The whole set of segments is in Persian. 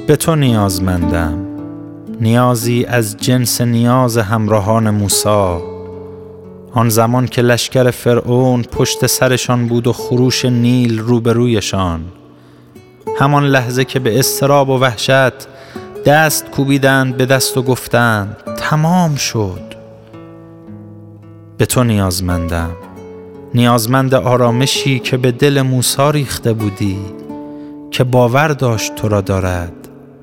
به تو نیازمندم، نیازی از جنس نیاز همراهان موسی. آن زمان که لشکر فرعون پشت سرشان بود و خروش نیل روبرویشان، همان لحظه که به اضطراب و وحشت دست کوبیدند به دست و گفتند تمام شد. به تو نیازمندم، نیازمند آرامشی که به دل موسی ریخته بودی، که باور داشت تو را دارد.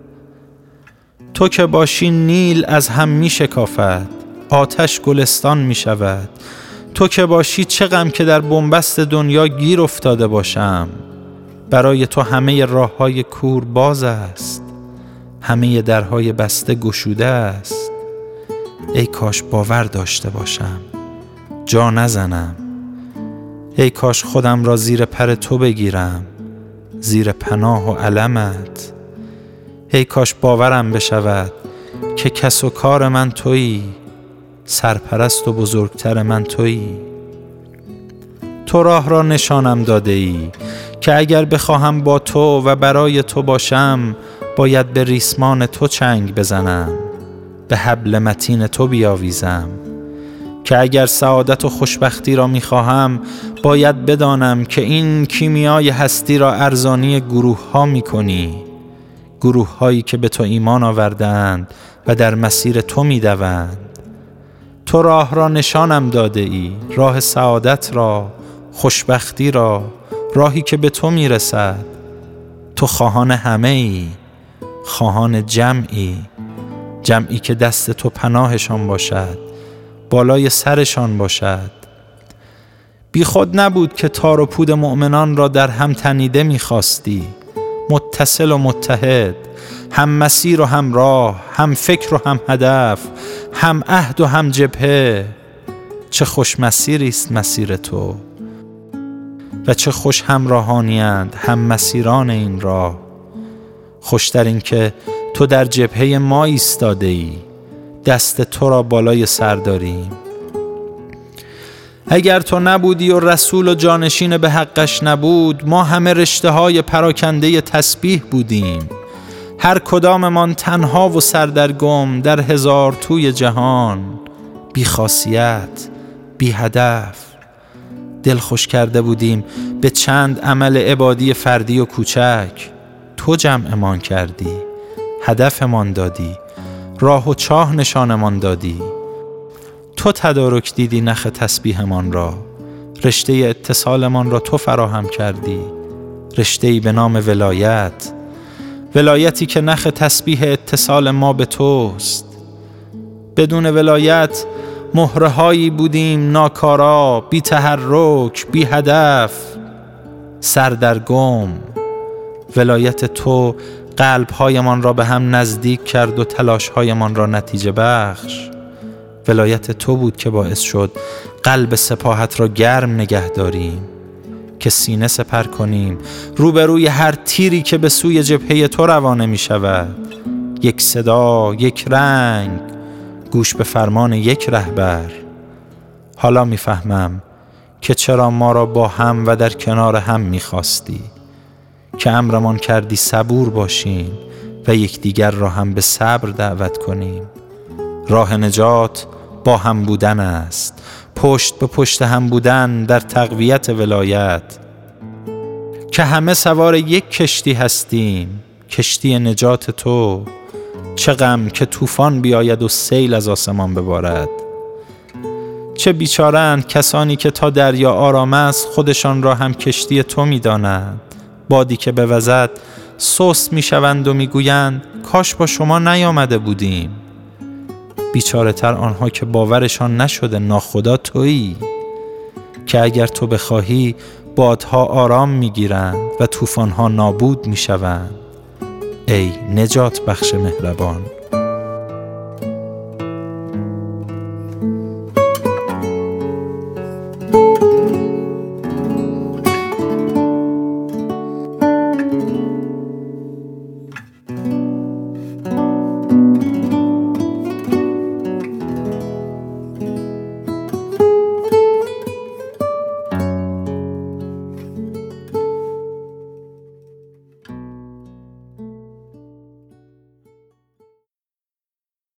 تو که باشی نیل از هم می شکافد، آتش گلستان می شود. تو که باشی چه غم که در بنبست دنیا گیر افتاده باشم. برای تو همه راه‌های کور باز است، همه درهای بسته گشوده است. ای کاش باور داشته باشم، جا نزنم. ای کاش خودم را زیر پر تو بگیرم، زیر پناه و علمت. ای کاش باورم بشود که کس و کار من تویی، سرپرست و بزرگتر من تویی. تو راه را نشانم داده ای که اگر بخواهم با تو و برای تو باشم، باید به ریسمان تو چنگ بزنم، به حبل متین تو بیاویزم. که اگر سعادت و خوشبختی را میخواهم، باید بدانم که این کیمیای هستی را ارزانی گروه ها میکنی، گروه هایی که به تو ایمان آوردند و در مسیر تو میدوند. تو راه را نشانم داده ای، راه سعادت را، خوشبختی را، راهی که به تو میرسد. تو خواهان همه ای، خواهان جمعی، جمعی که دست تو پناهشان باشد، بالای سرشان باشد. بی خود نبود که تار و پود مؤمنان را در هم تنیده میخواستی، متصل و متحد، هم مسیر و هم راه، هم فکر و هم هدف، هم عهد و هم جبهه. چه خوش مسیری است مسیر تو و چه خوش همراهانی‌اند هم مسیران این راه. خوشتر این که تو در جبهه ما ایستاده ای، دست تو را بالای سر داریم. اگر تو نبودی و رسول و جانشین به حقش نبود، ما همه رشته های پراکنده تسبیح بودیم، هر کداممان تنها و سردرگم در هزار توی جهان، بی خاصیت، بی هدف. دل خوش کرده بودیم به چند عمل عبادی فردی و کوچک. تو جمعمان کردی، هدفمان دادی، راه و چاه نشانمان دادی. تو تدارک دیدی نخ تسبیحمان را، رشته اتصالمان را تو فراهم کردی، رشته‌ای به نام ولایت، ولایتی که نخ تسبیح اتصال ما به توست. بدون ولایت مهرهایی بودیم ناکارا، بی تحرک، بی هدف، سردرگم. ولایت تو قلب‌هایمان را به هم نزدیک کرد و تلاش‌هایمان را نتیجه بخش. ولایت تو بود که باعث شد قلب سپاهت را گرم نگه داریم، که سینه سپر کنیم روبروی هر تیری که به سوی جبهه تو روانه می شود. یک صدا، یک رنگ، گوش به فرمان یک رهبر. حالا می فهمم که چرا ما را با هم و در کنار هم می خواستی، که امرمان کردی صبور باشیم و یکدیگر را هم به صبر دعوت کنیم. راه نجات با هم بودن است، پشت به پشت هم بودن در تقویت ولایت. که همه سوار یک کشتی هستیم، کشتی نجات تو. چه غم که طوفان بیاید و سیل از آسمان ببارد. چه بیچاره‌اند کسانی که تا دریا آرام است خودشان را هم کشتی تو می‌دانند. بادی که بوزد سست می‌شوند و می‌گویند کاش با شما نیامده بودیم. بیچاره تر آنها که باورشان نشده ناخدا تویی، که اگر تو بخواهی بادها آرام می‌گیرند و طوفان‌ها نابود می‌شوند. ای نجات بخش مهربان.